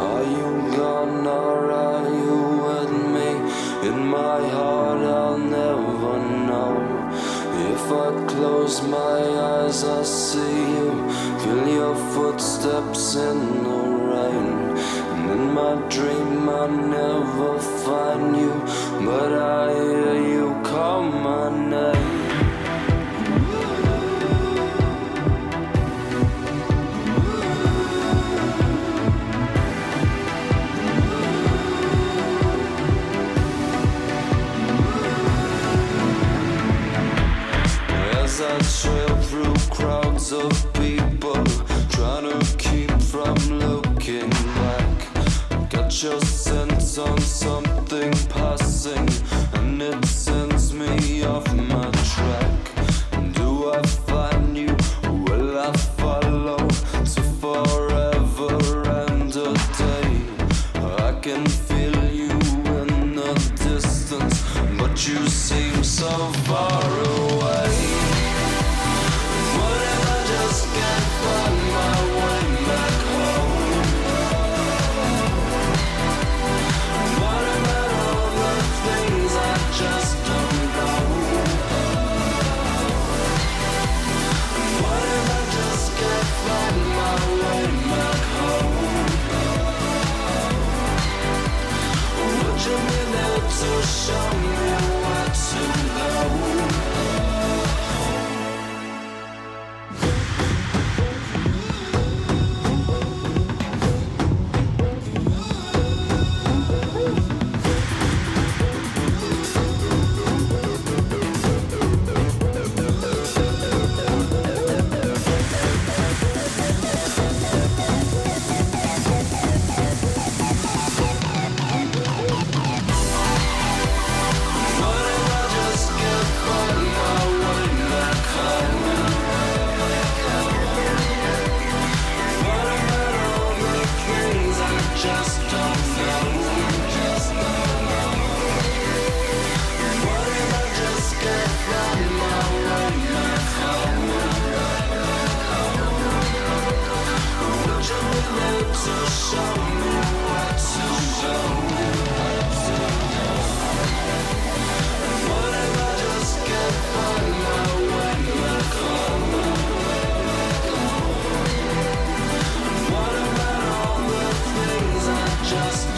Are you gone or are you with me? In my heart I'll never know. If I close my eyes I see you, feel your footsteps in the rain. And in my dream I never find you, but I hear you call my name. As I trail through crowds of people, trying to keep from looking back. Got your sense on something passing, and it sends me off my track. Do I find you? Will I follow to forever and a day? I can feel you in the distance, but you seem so far away. What if I just can't find my way back home? What about all the things I just don't know? What if I just can't find my way back home? Would you be there to show me where to go? Just